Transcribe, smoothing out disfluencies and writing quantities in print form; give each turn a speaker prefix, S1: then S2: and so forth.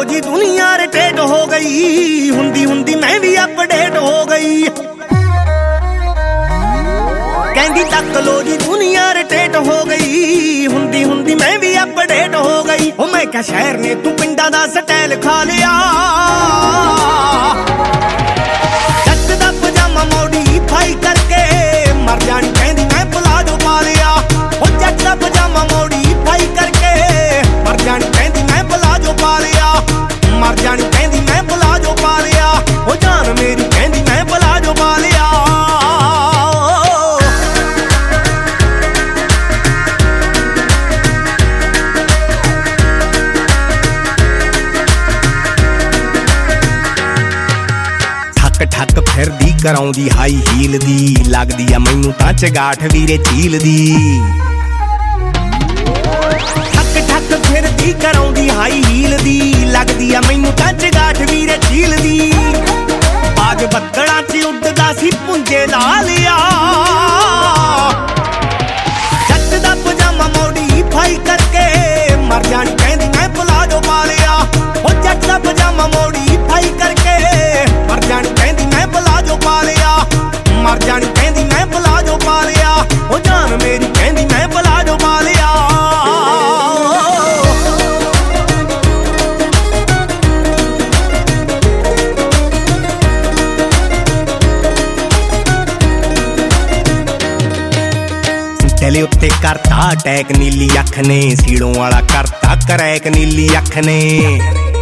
S1: जी दुनिया रोटेट हो गई, हुंदी हुंदी मैं भी अपडेट हो गई। कहंदी तक लो जी दुनिया रोटेट हो गई, हुंदी हुंदी मैं भी अपडेट हो गई। ओ मैं क्या शहर ने तू पिंडा दा स्टाइल खा लिया, जट दा पजामा मॉडिफाई करके मर जानी कहंदी मैं प्लाजो पा लिया। ओ जट दा पजामा मॉडिफाई करके मर जानी कहंदी मैं प्लाजो पा लिया, मर जानी कहंदी मैं प्लाजो पा लिया। ओ जान मेरी कहंदी मैं प्लाजो पा लिया। ठक फिरदी कराउंदी हाई हील दी, लगदी आ मैनू तां चगाठ वीरे झील दी। ठक ठक फिरदी कराउंदी हाई हील दी, लगदी आ मैनू तां चगाठ वीरे झील दी। बाज बदलां च उड़दा सी पुंजे ला लिया, जट दा पजामा मॉडिफाई करके मर जानी कहंदी मैं प्लाजो पा लिया। ओ जट दा पजामा मॉडिफाई करके मर जानी कहंदी मैं प्लाजो पा लिया, मर जानी कहंदी मैं प्लाजो पा लिया। ओ जान मेरी कहंदी मैं प्लाजो पा लिया। चले उत्ते करता अटैक नीली अख ने, सीड़ों वाला करता करैक नीली अख ने।